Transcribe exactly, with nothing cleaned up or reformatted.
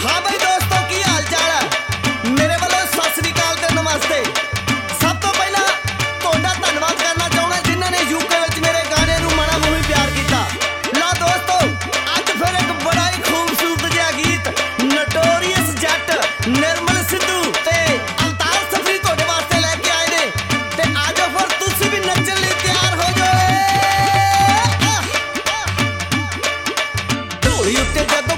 हाँ भाई दोस्तों की हाल चाल है मेरे वालों सत श्री अकाल ते नमस्ते। सब तो पहला तुहाडा धन्नवाद करना चाहुंदा जिन्होंने यूके विच मेरे गाने नूं माड़ा मूवी प्यार कीता। लो दोस्तों अज फिर एक बड़ा ही खूबसूरत जिहा गीत नटोरियस जट निर्मल सिद्धू ते अवतार सफरी तुहाडे वास्ते लैके आए ने ते आजो फिर तुसीं भी नच्चण लई तैयार हो जाओ। ढोली उत्ते जदों